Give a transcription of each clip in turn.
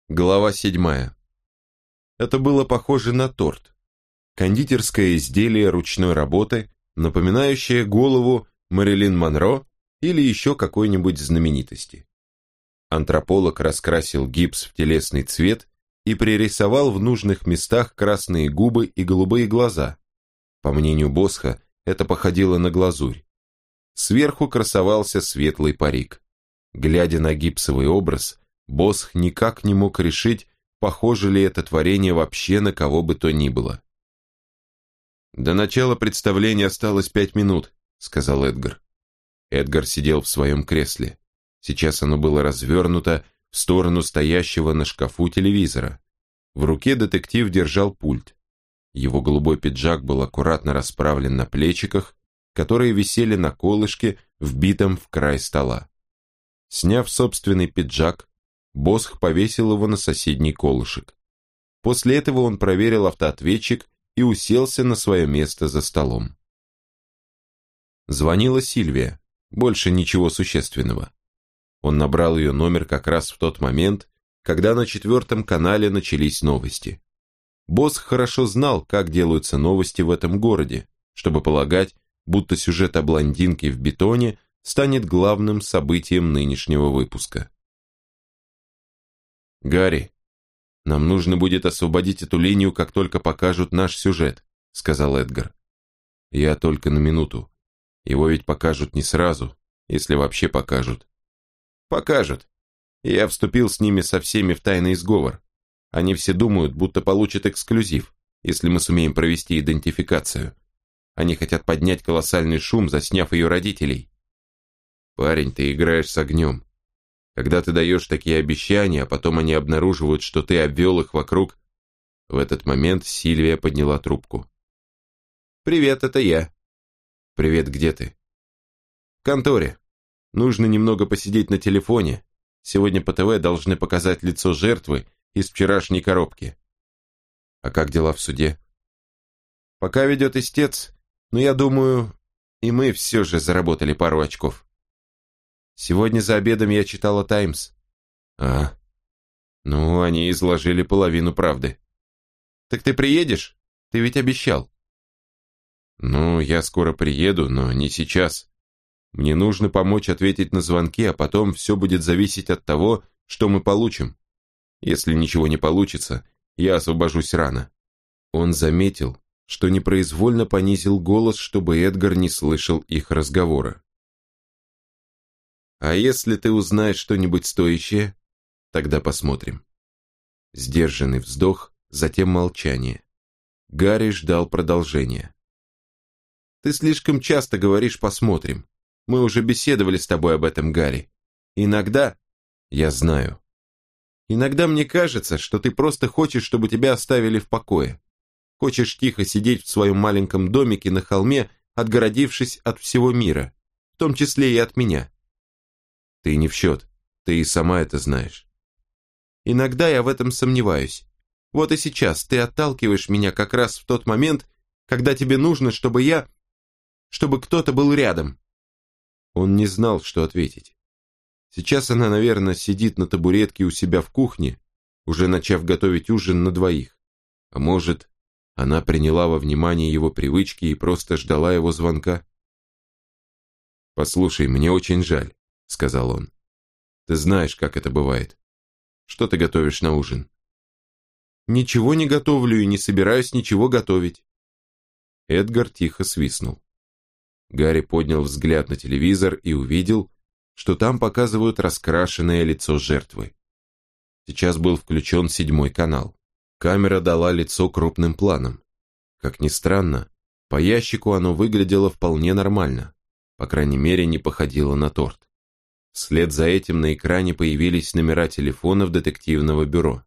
Глава 7. Это было похоже на торт. Кондитерское изделие ручной работы, напоминающее голову Мэрилин Монро или еще какой-нибудь знаменитости. Антрополог раскрасил гипс в телесный цвет и пририсовал в нужных местах красные губы и голубые глаза. По мнению Босха, это походило на глазурь. Сверху красовался светлый парик. Глядя на гипсовый образ, Босх никак не мог решить, похоже ли это творение вообще на кого бы то ни было. «До начала представления осталось 5 минут», — сказал Эдгар. Эдгар сидел в своем кресле. Сейчас оно было развернуто в сторону стоящего на шкафу телевизора. В руке детектив держал пульт. Его голубой пиджак был аккуратно расправлен на плечиках, которые висели на колышке, вбитом в край стола. Сняв собственный пиджак, Босх повесил его на соседний колышек. После этого он проверил автоответчик и уселся на свое место за столом. Звонила Сильвия, больше ничего существенного. Он набрал ее номер как раз в тот момент, когда на 4-м канале начались новости. Босх хорошо знал, как делаются новости в этом городе, чтобы полагать, будто сюжет о блондинке в бетоне станет главным событием нынешнего выпуска. «Гарри, нам нужно будет освободить эту линию, как только покажут наш сюжет», — сказал Эдгар. «Я только на минуту. Его ведь покажут не сразу, если вообще покажут». «Покажут. Я вступил с ними со всеми в тайный сговор. Они все думают, будто получат эксклюзив, если мы сумеем провести идентификацию. Они хотят поднять колоссальный шум, засняв ее родителей». «Парень, ты играешь с огнем. Когда ты даешь такие обещания, а потом они обнаруживают, что ты обвел их вокруг...» В этот момент Сильвия подняла трубку. «Привет, это я». «Привет, где ты?» «В конторе. Нужно немного посидеть на телефоне. Сегодня по ТВ должны показать лицо жертвы из вчерашней коробки». «А как дела в суде?» «Пока ведет истец, но я думаю, и мы все же заработали пару очков. Сегодня за обедом я читала «Таймс». «А, ну, они изложили половину правды». «Так ты приедешь? Ты ведь обещал». «Ну, я скоро приеду, но не сейчас. Мне нужно помочь ответить на звонки, а потом все будет зависеть от того, что мы получим. Если ничего не получится, я освобожусь рано». Он заметил, что непроизвольно понизил голос, чтобы Эдгар не слышал их разговора. «А если ты узнаешь что-нибудь стоящее, тогда посмотрим». Сдержанный вздох, затем молчание. Гарри ждал продолжения. «Ты слишком часто говоришь «посмотрим». Мы уже беседовали с тобой об этом, Гарри. Иногда...» «Я знаю». «Иногда мне кажется, что ты просто хочешь, чтобы тебя оставили в покое. Хочешь тихо сидеть в своем маленьком домике на холме, отгородившись от всего мира, в том числе и от меня». «Ты не в счет, ты и сама это знаешь». «Иногда я в этом сомневаюсь. Вот и сейчас ты отталкиваешь меня как раз в тот момент, когда тебе нужно, чтобы кто-то был рядом». Он не знал, что ответить. Сейчас она, наверное, сидит на табуретке у себя в кухне, уже начав готовить ужин на двоих. А может, она приняла во внимание его привычки и просто ждала его звонка? «Послушай, мне очень жаль», — сказал он. «Ты знаешь, как это бывает. Что ты готовишь на ужин?» «Ничего не готовлю и не собираюсь ничего готовить». Эдгар тихо свистнул. Гарри поднял взгляд на телевизор и увидел, что там показывают раскрашенное лицо жертвы. Сейчас был включен 7-й канал. Камера дала лицо крупным планом. Как ни странно, по ящику оно выглядело вполне нормально, по крайней мере, не походило на торт. Вслед за этим на экране появились номера телефонов детективного бюро.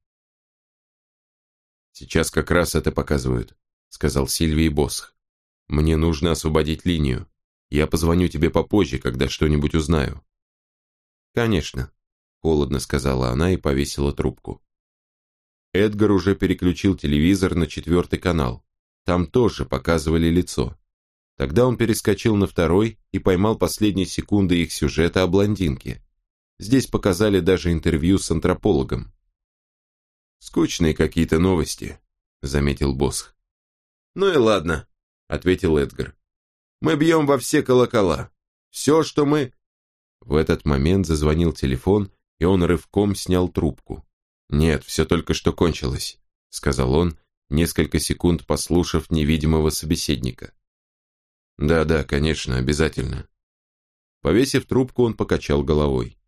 «Сейчас как раз это показывают», — сказал Сильвии Босх. «Мне нужно освободить линию. Я позвоню тебе попозже, когда что-нибудь узнаю». «Конечно», — холодно сказала она и повесила трубку. Эдгар уже переключил телевизор на 4-й канал. Там тоже показывали лицо. Тогда он перескочил на 2-й и поймал последние секунды их сюжета о блондинке. Здесь показали даже интервью с антропологом. «Скучные какие-то новости», — заметил Босх. «Ну и ладно», — ответил Эдгар. «Мы бьем во все колокола. Все, что мы...» В этот момент зазвонил телефон, и он рывком снял трубку. «Нет, все только что кончилось», — сказал он, несколько секунд послушав невидимого собеседника. «Да, конечно, обязательно». Повесив трубку, он покачал головой.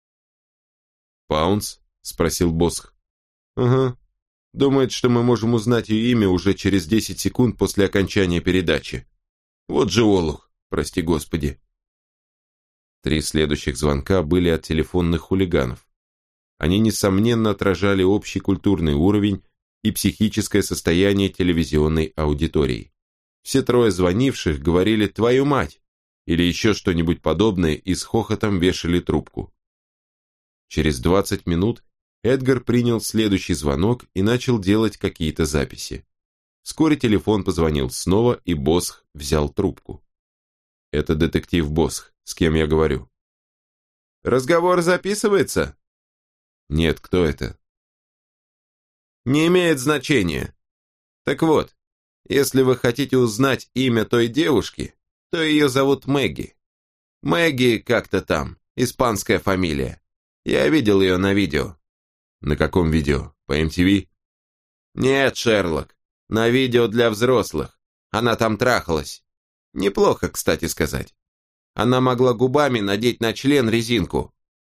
«Паунс?» — спросил Босх. «Ага. Думает, что мы можем узнать ее имя уже через 10 секунд после окончания передачи. Вот же олух, прости господи». 3 следующих звонка были от телефонных хулиганов. Они, несомненно, отражали общий культурный уровень и психическое состояние телевизионной аудитории. Все 3 звонивших говорили «твою мать» или еще что-нибудь подобное и с хохотом вешали трубку. Через 20 минут Эдгар принял следующий звонок и начал делать какие-то записи. Вскоре телефон позвонил снова, и Босх взял трубку. «Это детектив Босх, с кем я говорю?» «Разговор записывается?» «Нет, кто это?» «Не имеет значения. Так вот, если вы хотите узнать имя той девушки, то ее зовут Мэгги. Мэгги как-то там, испанская фамилия. Я видел ее на видео». «На каком видео? По MTV?» «Нет, Шерлок, на видео для взрослых. Она там трахалась. Неплохо, кстати сказать. Она могла губами надеть на член резинку».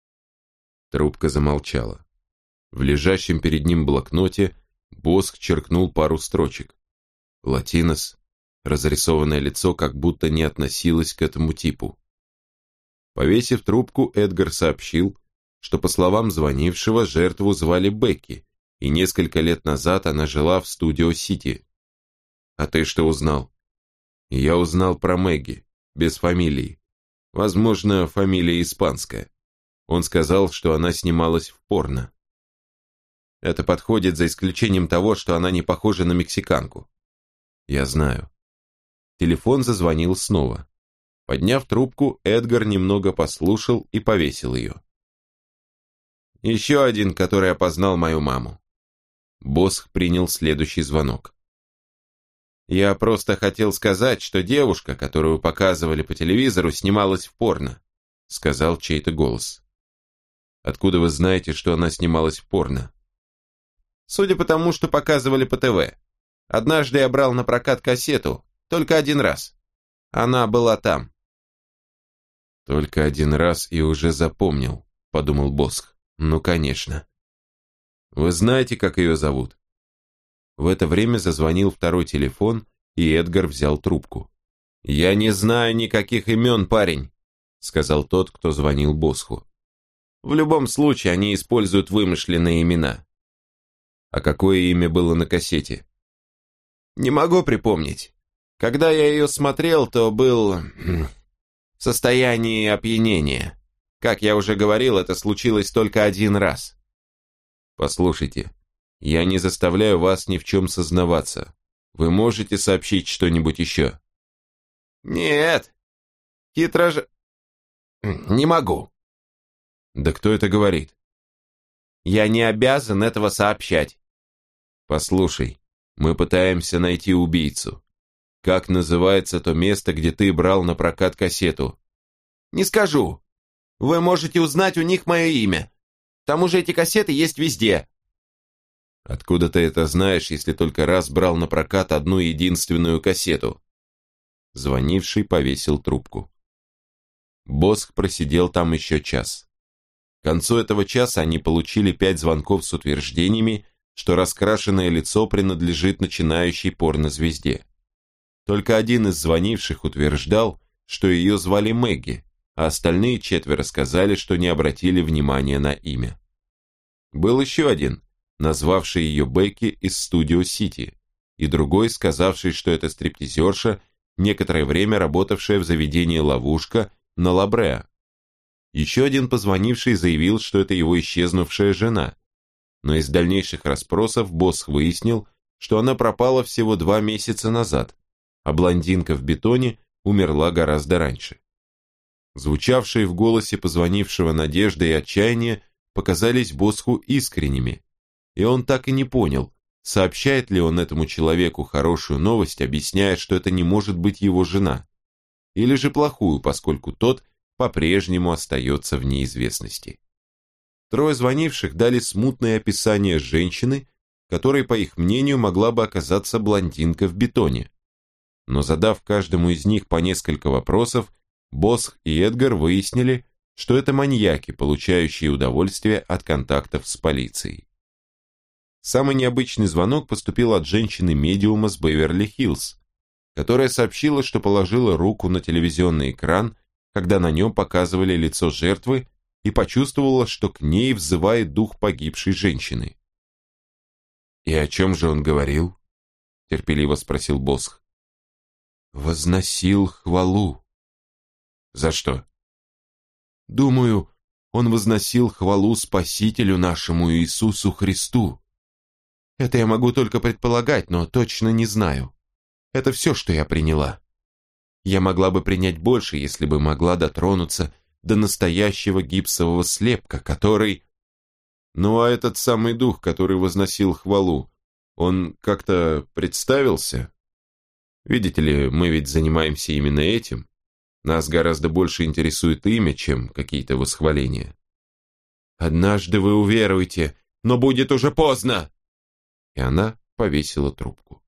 Трубка замолчала. В лежащем перед ним блокноте Босх черкнул пару строчек. Латинос, разрисованное лицо как будто не относилось к этому типу. Повесив трубку, Эдгар сообщил, что, по словам звонившего, жертву звали Бекки, и несколько лет назад она жила в Студио-Сити. «А ты что узнал?» «Я узнал про Мэгги, без фамилии. Возможно, фамилия испанская. Он сказал, что она снималась в порно. Это подходит за исключением того, что она не похожа на мексиканку». «Я знаю». Телефон зазвонил снова. Подняв трубку, Эдгар немного послушал и повесил ее. «Еще один, который опознал мою маму». Босх принял следующий звонок. «Я просто хотел сказать, что девушка, которую показывали по телевизору, снималась в порно», сказал чей-то голос. «Откуда вы знаете, что она снималась в порно?» «Судя по тому, что показывали по ТВ. Однажды я брал на прокат кассету, только один раз. Она была там». «Только один раз и уже запомнил», подумал Босх. «Ну, конечно». «Вы знаете, как ее зовут?» В это время зазвонил второй телефон, и Эдгар взял трубку. «Я не знаю никаких имен, парень», сказал тот, кто звонил Босху. «В любом случае, они используют вымышленные имена». «А какое имя было на кассете?» «Не могу припомнить. Когда я ее смотрел, то был в состоянии опьянения. Как я уже говорил, это случилось только один раз». «Послушайте, я не заставляю вас ни в чем сознаваться. Вы можете сообщить что-нибудь еще?» «Нет. Хитро же... Не могу». «Да кто это говорит?» «Я не обязан этого сообщать». «Послушай, мы пытаемся найти убийцу. Как называется то место, где ты брал на прокат кассету?» «Не скажу. Вы можете узнать у них мое имя. К тому же эти кассеты есть везде». «Откуда ты это знаешь, если только раз брал на прокат одну единственную кассету?» Звонивший повесил трубку. Босх просидел там еще час. К концу этого часа они получили 5 звонков с утверждениями, что раскрашенное лицо принадлежит начинающей порнозвезде. Только один из звонивших утверждал, что ее звали Мэгги, а остальные 4 сказали, что не обратили внимания на имя. Был еще один, назвавший ее Бекки из Студио-Сити, и другой, сказавший, что это стриптизерша, некоторое время работавшая в заведении «Ловушка» на Ла-Бреа. Еще один позвонивший заявил, что это его исчезнувшая жена, но из дальнейших расспросов Босх выяснил, что она пропала всего 2 месяца назад, а блондинка в бетоне умерла гораздо раньше. Звучавшие в голосе позвонившего надежда и отчаяние показались Босху искренними, и он так и не понял, сообщает ли он этому человеку хорошую новость, объясняя, что это не может быть его жена, или же плохую, поскольку тот по-прежнему остается в неизвестности. Трое звонивших дали смутное описание женщины, которой, по их мнению, могла бы оказаться блондинка в бетоне. Но задав каждому из них по несколько вопросов, Босх и Эдгар выяснили, что это маньяки, получающие удовольствие от контактов с полицией. Самый необычный звонок поступил от женщины-медиума с Беверли-Хиллз, которая сообщила, что положила руку на телевизионный экран, когда на нем показывали лицо жертвы, и почувствовала, что к ней взывает дух погибшей женщины. «И о чем же он говорил?» – терпеливо спросил Босх. «Возносил хвалу». «За что?» «Думаю, он возносил хвалу Спасителю нашему Иисусу Христу. Это я могу только предполагать, но точно не знаю. Это все, что я приняла. Я могла бы принять больше, если бы могла дотронуться до настоящего гипсового слепка, который...» «Ну а этот самый дух, который возносил хвалу, он как-то представился? Видите ли, мы ведь занимаемся именно этим. Нас гораздо больше интересует имя, чем какие-то восхваления». «Однажды вы уверуете, но будет уже поздно!» И она повесила трубку.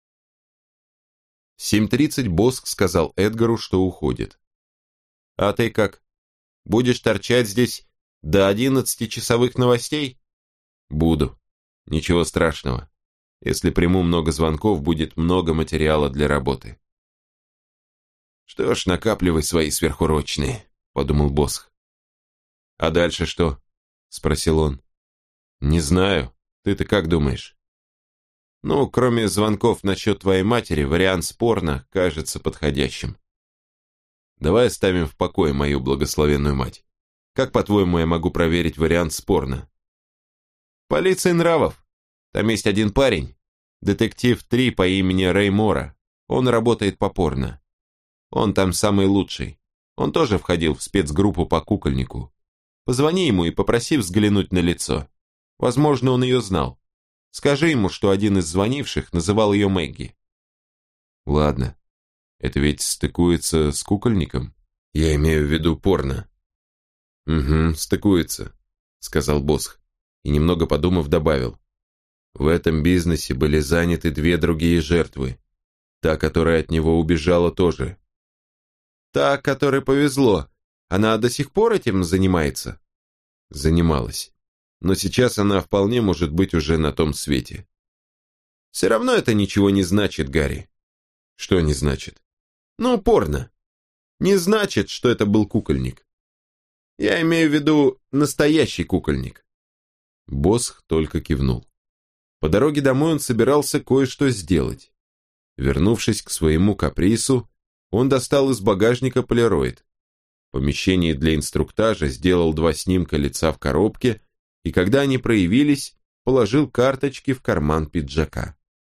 В 7:30 Босх сказал Эдгару, что уходит. «А ты как? Будешь торчать здесь до 11-часовых новостей?» «Буду. Ничего страшного. Если приму много звонков, будет много материала для работы». «Что ж, накапливай свои сверхурочные», — подумал Босх. «А дальше что?» — спросил он. «Не знаю. Ты-то как думаешь?» «Ну, кроме звонков насчет твоей матери, вариант спорно кажется подходящим. Давай оставим в покое мою благословенную мать. Как, по-твоему, я могу проверить вариант спорно?» «Полиция нравов. Там есть один парень, детектив 3 по имени Рэй Мора. Он работает по порно. Он там самый лучший. Он тоже входил в спецгруппу по кукольнику. Позвони ему и попроси взглянуть на лицо. Возможно, он ее знал. Скажи ему, что один из звонивших называл ее Мэгги». «Ладно. Это ведь стыкуется с кукольником? Я имею в виду порно». «Угу, стыкуется», — сказал Босх, и немного подумав добавил. «В этом бизнесе были заняты 2 другие жертвы. Та, которая от него убежала, тоже». «Та, которой повезло, она до сих пор этим занимается?» «Занималась. Но сейчас она вполне может быть уже на том свете». «Все равно это ничего не значит, Гарри». «Что не значит?» «Ну, порно. Не значит, что это был кукольник. Я имею в виду настоящий кукольник». Босх только кивнул. По дороге домой он собирался кое-что сделать. Вернувшись к своему капрису, он достал из багажника полироид. В помещении для инструктажа сделал 2 снимка лица в коробке, и когда они проявились, положил карточки в карман пиджака.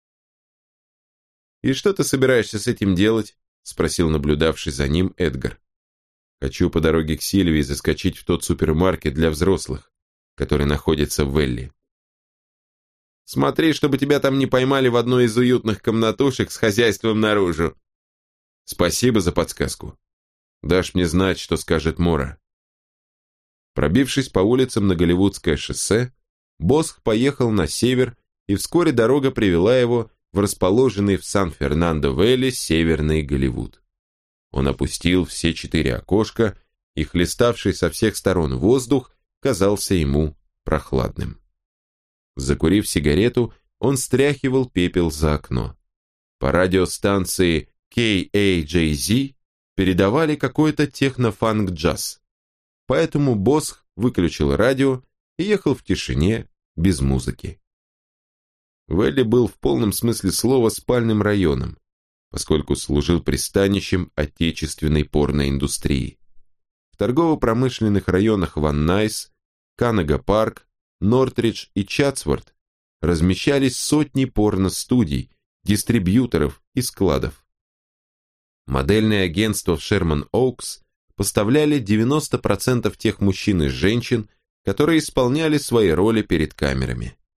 «И что ты собираешься с этим делать?» — спросил наблюдавший за ним Эдгар. «Хочу по дороге к Сильвии заскочить в тот супермаркет для взрослых, который находится в Велли». «Смотри, чтобы тебя там не поймали в одной из уютных комнатушек с хозяйством наружу». «Спасибо за подсказку. Дашь мне знать, что скажет Мора». Пробившись по улицам на Голливудское шоссе, Босх поехал на север, и вскоре дорога привела его в расположенный в Сан-Фернандо-Вэлли северный Голливуд. Он опустил все 4 окошка, и хлеставший со всех сторон воздух казался ему прохладным. Закурив сигарету, он стряхивал пепел за окно. По радиостанции KAJZ передавали какой-то техно-фанк-джаз. Поэтому Босх выключил радио и ехал в тишине, без музыки. Вэлли был в полном смысле слова спальным районом, поскольку служил пристанищем отечественной порноиндустрии. В торгово-промышленных районах Ван Найс, Канага-парк, Нортридж и Чатсворт размещались сотни порно-студий, дистрибьюторов и складов. Модельные агентства в Шерман-Оукс поставляли 90% тех мужчин и женщин, которые исполняли свои роли перед камерами.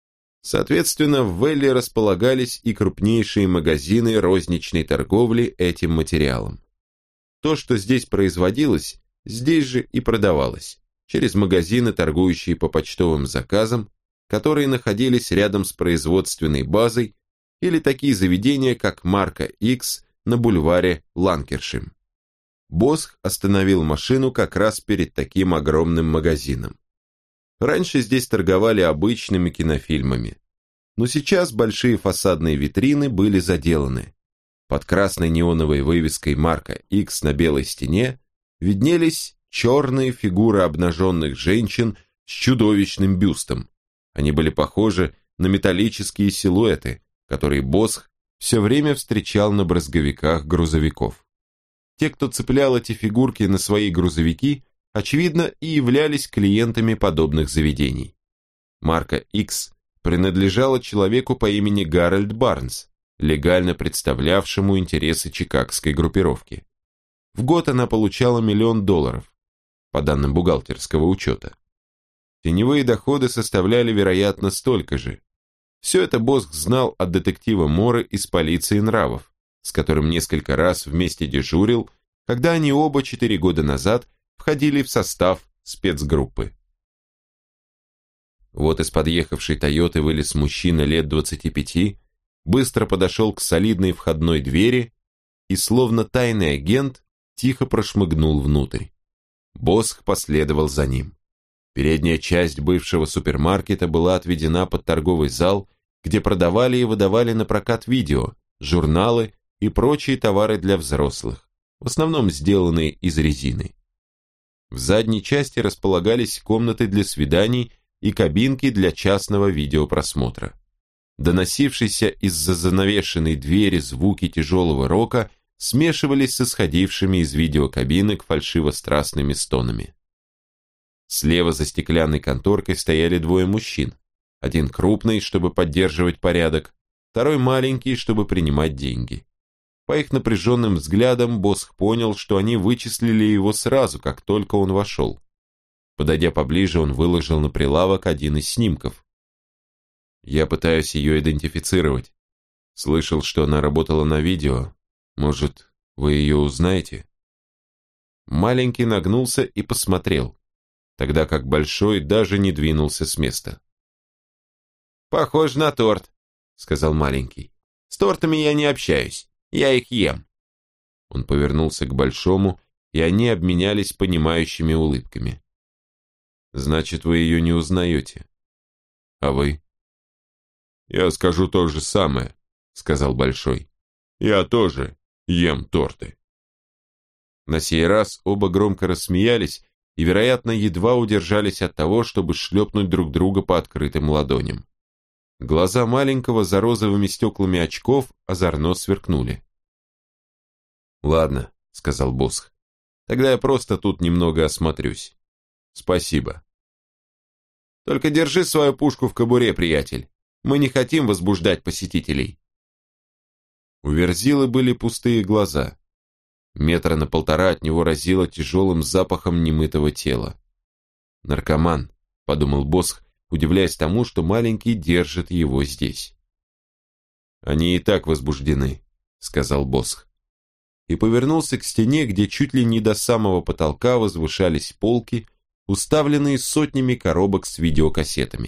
Соответственно, в Вэлли располагались и крупнейшие магазины розничной торговли этим материалом. То, что здесь производилось, здесь же и продавалось, через магазины, торгующие по почтовым заказам, которые находились рядом с производственной базой, или такие заведения, как Марка Икс на бульваре Ланкершим. Босх остановил машину как раз перед таким огромным магазином. Раньше здесь торговали обычными кинофильмами, но сейчас большие фасадные витрины были заделаны. Под красной неоновой вывеской Марка Икс на белой стене виднелись черные фигуры обнаженных женщин с чудовищным бюстом. Они были похожи на металлические силуэты, которые Босх все время встречал на брызговиках грузовиков. Те, кто цеплял эти фигурки на свои грузовики, очевидно, и являлись клиентами подобных заведений. Марка Икс принадлежала человеку по имени Гарольд Барнс, легально представлявшему интересы чикагской группировки. В год она получала $1 миллион, по данным бухгалтерского учета. Теневые доходы составляли, вероятно, столько же. Все это Босх знал от детектива Мора из полиции нравов, с которым несколько раз вместе дежурил, когда они оба 4 года назад входили в состав спецгруппы. Вот из подъехавшей «Тойоты» вылез мужчина лет 25, быстро подошел к солидной входной двери и, словно тайный агент, тихо прошмыгнул внутрь. Босх последовал за ним. Передняя часть бывшего супермаркета была отведена под торговый зал, где продавали и выдавали на прокат видео, журналы и прочие товары для взрослых, в основном сделанные из резины. В задней части располагались комнаты для свиданий и кабинки для частного видеопросмотра. Доносившиеся из-за занавешенной двери звуки тяжелого рока смешивались с исходившими из видеокабинок фальшиво-страстными стонами. Слева за стеклянной конторкой стояли 2 мужчин. Один крупный, чтобы поддерживать порядок, второй маленький, чтобы принимать деньги. По их напряженным взглядам Босх понял, что они вычислили его сразу, как только он вошел. Подойдя поближе, он выложил на прилавок один из снимков. «Я пытаюсь ее идентифицировать. Слышал, что она работала на видео. Может, вы ее узнаете?» Маленький нагнулся и посмотрел, тогда как большой даже не двинулся с места. «Похож на торт», — сказал маленький. «С тортами я не общаюсь, я их ем». Он повернулся к большому, и они обменялись понимающими улыбками. «Значит, вы ее не узнаете. А вы?» «Я скажу то же самое», — сказал большой. «Я тоже ем торты». На сей раз оба громко рассмеялись и, вероятно, едва удержались от того, чтобы шлепнуть друг друга по открытым ладоням. Глаза маленького за розовыми стеклами очков озорно сверкнули. «Ладно», — сказал Босх, — «тогда я просто тут немного осмотрюсь. Спасибо». «Только держи свою пушку в кобуре, приятель. Мы не хотим возбуждать посетителей». У Верзилы были пустые глаза. 1,5 метра от него разило тяжелым запахом немытого тела. «Наркоман», — подумал Босх, удивляясь тому, что маленький держит его здесь. «Они и так возбуждены», — сказал Босх. И повернулся к стене, где чуть ли не до самого потолка возвышались полки, уставленные сотнями коробок с видеокассетами.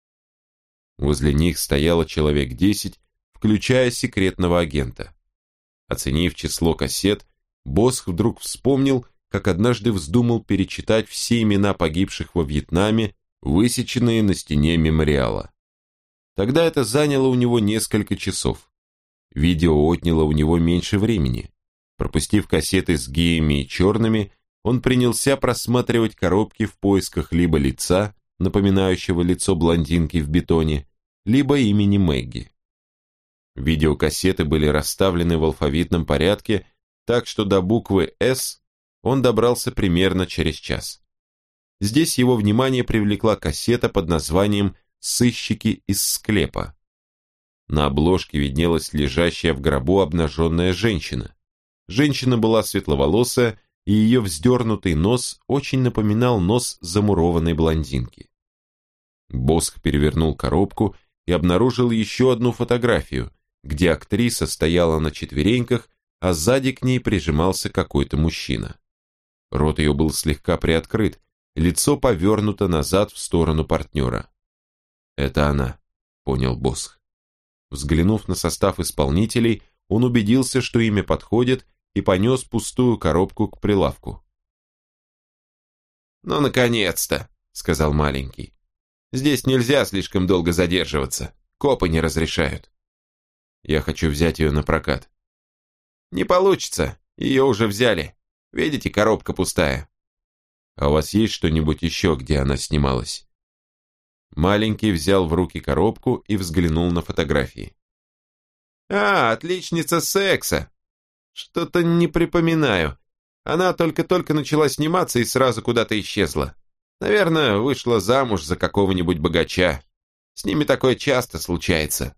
Возле них стояло человек 10, включая секретного агента. Оценив число кассет, Босх вдруг вспомнил, как однажды вздумал перечитать все имена погибших во Вьетнаме, высеченные на стене мемориала. Тогда это заняло у него несколько часов. Видео отняло у него меньше времени. Пропустив кассеты с геями и черными, он принялся просматривать коробки в поисках либо лица, напоминающего лицо блондинки в бетоне, либо имени Мэгги. Видеокассеты были расставлены в алфавитном порядке, так что до буквы «С» он добрался примерно через час. Здесь его внимание привлекла кассета под названием «Сыщики из склепа». На обложке виднелась лежащая в гробу обнаженная женщина. Женщина была светловолосая, и ее вздернутый нос очень напоминал нос замурованной блондинки. Босх перевернул коробку и обнаружил еще одну фотографию, где актриса стояла на четвереньках, а сзади к ней прижимался какой-то мужчина. Рот ее был слегка приоткрыт, лицо повернуто назад в сторону партнера. «Это она», — понял Босх. Взглянув на состав исполнителей, он убедился, что имя подходит, и понес пустую коробку к прилавку. «Ну, наконец-то», — сказал маленький. «Здесь нельзя слишком долго задерживаться. Копы не разрешают». «Я хочу взять ее на прокат». «Не получится. Ее уже взяли. Видите, коробка пустая». «А у вас есть что-нибудь еще, где она снималась?» Маленький взял в руки коробку и взглянул на фотографии. «А, отличница секса. Что-то не припоминаю. Она только-только начала сниматься и сразу куда-то исчезла. Наверное, вышла замуж за какого-нибудь богача. С ними такое часто случается».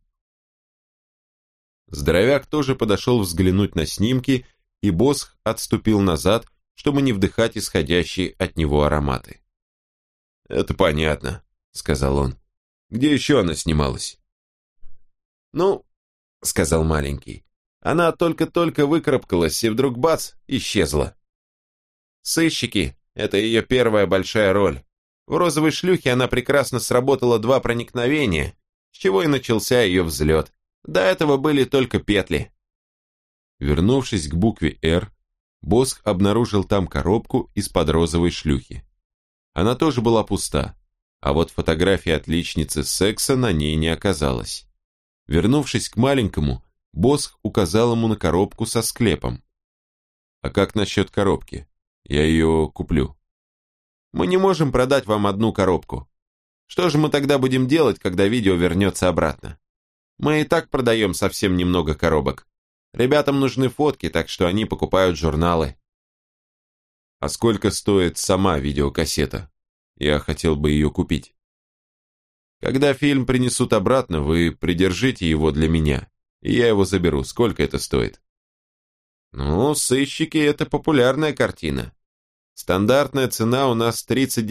Здоровяк тоже подошел взглянуть на снимки, и Босх отступил назад, чтобы не вдыхать исходящие от него ароматы. «Это понятно», — сказал он. «Где еще она снималась?» «Ну, — сказал маленький, — она только-только выкарабкалась, и вдруг бац, исчезла. Сыщики — это ее первая большая роль. В «Розовой шлюхе» она прекрасно сработала 2 проникновения, с чего и начался ее взлет. До этого были только петли». Вернувшись к букве «Р», Босх обнаружил там коробку из-под «Розовой шлюхи». Она тоже была пуста, а вот фотография отличницы секса на ней не оказалось. Вернувшись к маленькому, Босх указал ему на коробку со склепом. «А как насчет коробки? Я ее куплю». «Мы не можем продать вам одну коробку. Что же мы тогда будем делать, когда видео вернется обратно? Мы и так продаем совсем немного коробок. Ребятам нужны фотки, так что они покупают журналы». «А сколько стоит сама видеокассета? Я хотел бы ее купить». «Когда фильм принесут обратно, вы придержите его для меня, и я его заберу. Сколько это стоит?» «Ну, «Сыщики» — это популярная картина. Стандартная цена у нас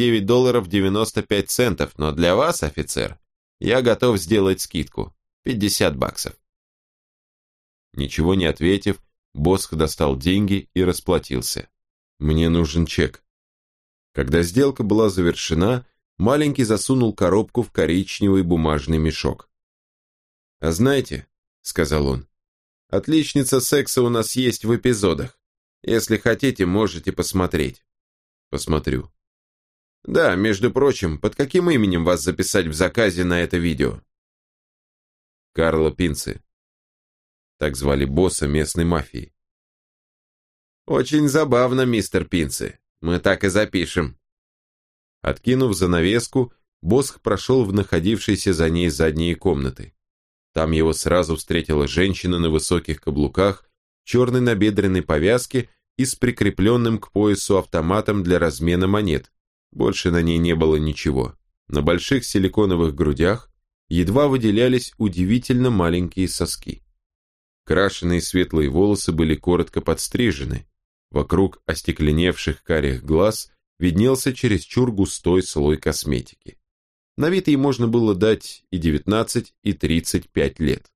$39.95, но для вас, офицер, я готов сделать скидку — $50. Ничего не ответив, Босх достал деньги и расплатился. «Мне нужен чек». Когда сделка была завершена, маленький засунул коробку в коричневый бумажный мешок. «А знаете, — сказал он, — отличница секса у нас есть в эпизодах. Если хотите, можете посмотреть». «Посмотрю». «Да, между прочим, под каким именем вас записать в заказе на это видео?» «Карло Пинци». Так звали босса местной мафии. «Очень забавно, мистер Пинци. Мы так и запишем». Откинув занавеску, Босх прошел в находившиеся за ней задние комнаты. Там его сразу встретила женщина на высоких каблуках, черной набедренной повязке и с прикрепленным к поясу автоматом для размена монет. Больше на ней не было ничего. На больших силиконовых грудях едва выделялись удивительно маленькие соски. Крашеные светлые волосы были коротко подстрижены. Вокруг остекленевших карих глаз виднелся чересчур густой слой косметики. На вид ей можно было дать и 19, и 35 лет.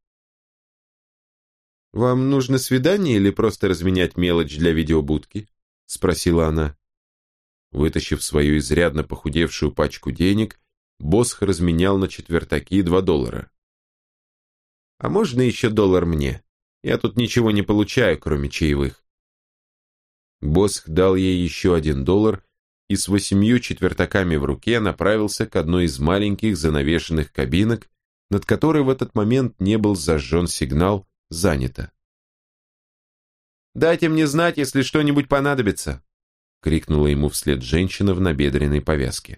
«Вам нужно свидание или просто разменять мелочь для видеобудки?» — спросила она. Вытащив свою изрядно похудевшую пачку денег, Босх разменял на четвертаки $2. «А можно еще $1 мне? Я тут ничего не получаю, кроме чаевых». Босх дал ей еще $1 и с 8 четвертаками в руке направился к одной из маленьких занавешенных кабинок, над которой в этот момент не был зажжен сигнал «Занято». «Дайте мне знать, если что-нибудь понадобится», — крикнула ему вслед женщина в набедренной повязке.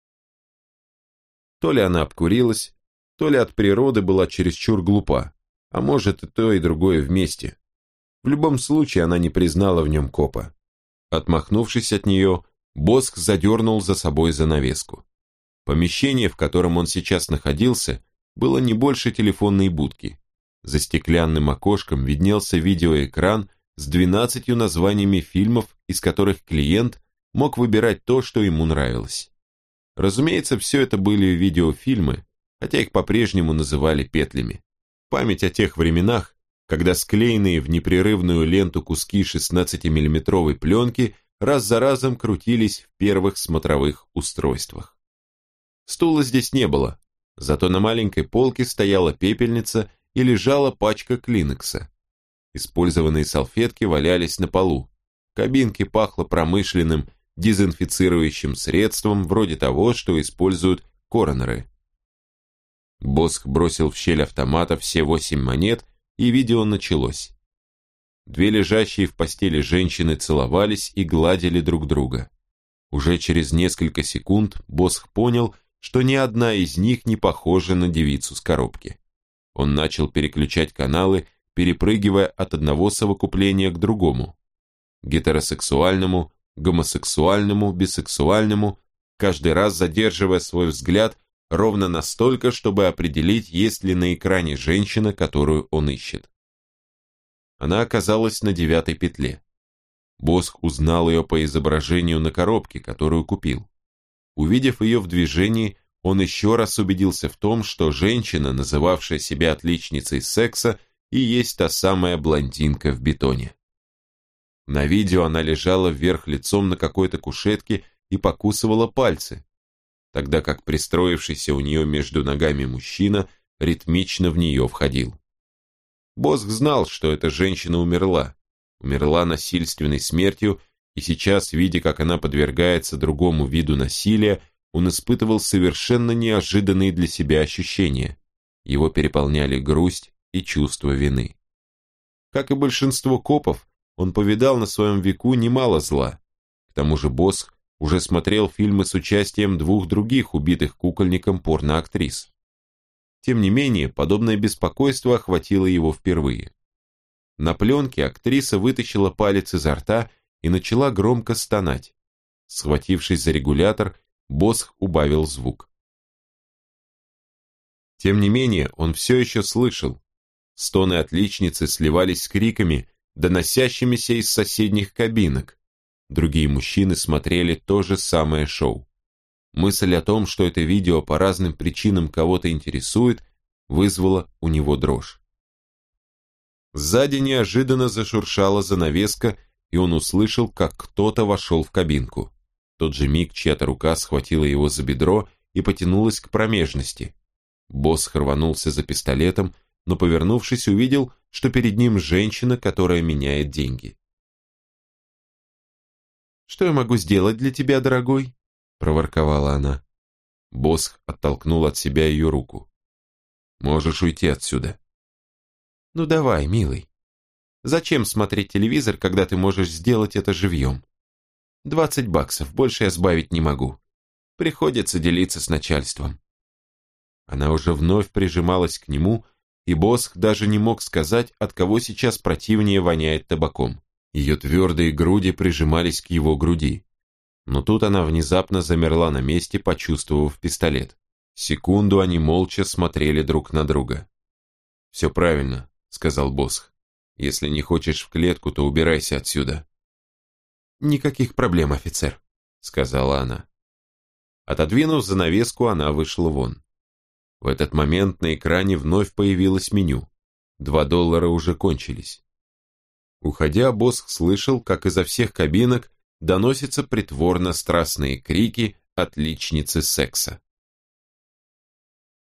То ли она обкурилась, то ли от природы была чересчур глупа, а может и то, и другое вместе. В любом случае она не признала в нем копа. Отмахнувшись от нее, Босх задернул за собой занавеску. Помещение, в котором он сейчас находился, было не больше телефонной будки. За стеклянным окошком виднелся видеоэкран с 12 названиями фильмов, из которых клиент мог выбирать то, что ему нравилось. Разумеется, все это были видеофильмы, хотя их по-прежнему называли петлями. Память о тех временах, когда склеенные в непрерывную ленту куски 16-миллиметровой пленки раз за разом крутились в первых смотровых устройствах. Стула здесь не было, зато на маленькой полке стояла пепельница и лежала пачка клинекса. Использованные салфетки валялись на полу. В кабинке пахло промышленным дезинфицирующим средством, вроде того, что используют коронеры. Босх бросил в щель автомата все 8 монет, и видео началось. Две лежащие в постели женщины целовались и гладили друг друга. Уже через несколько секунд Босх понял, что ни одна из них не похожа на девицу с коробки. Он начал переключать каналы, перепрыгивая от одного совокупления к другому. Гетеросексуальному, гомосексуальному, бисексуальному, каждый раз задерживая свой взгляд ровно настолько, чтобы определить, есть ли на экране женщина, которую он ищет. Она оказалась на 9-й петле. Босх узнал ее по изображению на коробке, которую купил. Увидев ее в движении, он еще раз убедился в том, что женщина, называвшая себя отличницей секса, и есть та самая блондинка в бетоне. На видео она лежала вверх лицом на какой-то кушетке и покусывала пальцы, тогда как пристроившийся у нее между ногами мужчина ритмично в нее входил. Босх знал, что эта женщина умерла насильственной смертью, и сейчас, видя, как она подвергается другому виду насилия, он испытывал совершенно неожиданные для себя ощущения. Его переполняли грусть и чувство вины. Как и большинство копов, он повидал на своем веку немало зла. К тому же Босх уже смотрел фильмы с участием 2 других убитых кукольником порноактрис. Тем не менее, подобное беспокойство охватило его впервые. На пленке актриса вытащила палец изо рта и начала громко стонать. Схватившись за регулятор, Босх убавил звук. Тем не менее, он все еще слышал. Стоны отличницы сливались с криками, доносящимися из соседних кабинок. Другие мужчины смотрели то же самое шоу. Мысль о том, что это видео по разным причинам кого-то интересует, вызвала у него дрожь. Сзади неожиданно зашуршала занавеска, и он услышал, как кто-то вошел в кабинку. В тот же миг чья-то рука схватила его за бедро и потянулась к промежности. Босх рванулся за пистолетом, но, повернувшись, увидел, что перед ним женщина, которая меняет деньги. «Что я могу сделать для тебя, дорогой?» – проворковала она. Босх оттолкнул от себя ее руку. «Можешь уйти отсюда». «Ну давай, милый. Зачем смотреть телевизор, когда ты можешь сделать это живьем? $20, больше я сбавить не могу. Приходится делиться с начальством». Она уже вновь прижималась к нему, и Босх даже не мог сказать, от кого сейчас противнее воняет табаком. Ее твердые груди прижимались к его груди. Но тут она внезапно замерла на месте, почувствовав пистолет. Секунду они молча смотрели друг на друга. «Все правильно», — сказал Босх. «Если не хочешь в клетку, то убирайся отсюда». «Никаких проблем, офицер», — сказала она. Отодвинув занавеску, она вышла вон. В этот момент на экране вновь появилось меню. $2 уже кончились. Уходя, Босх слышал, как изо всех кабинок доносятся притворно страстные крики отличницы секса.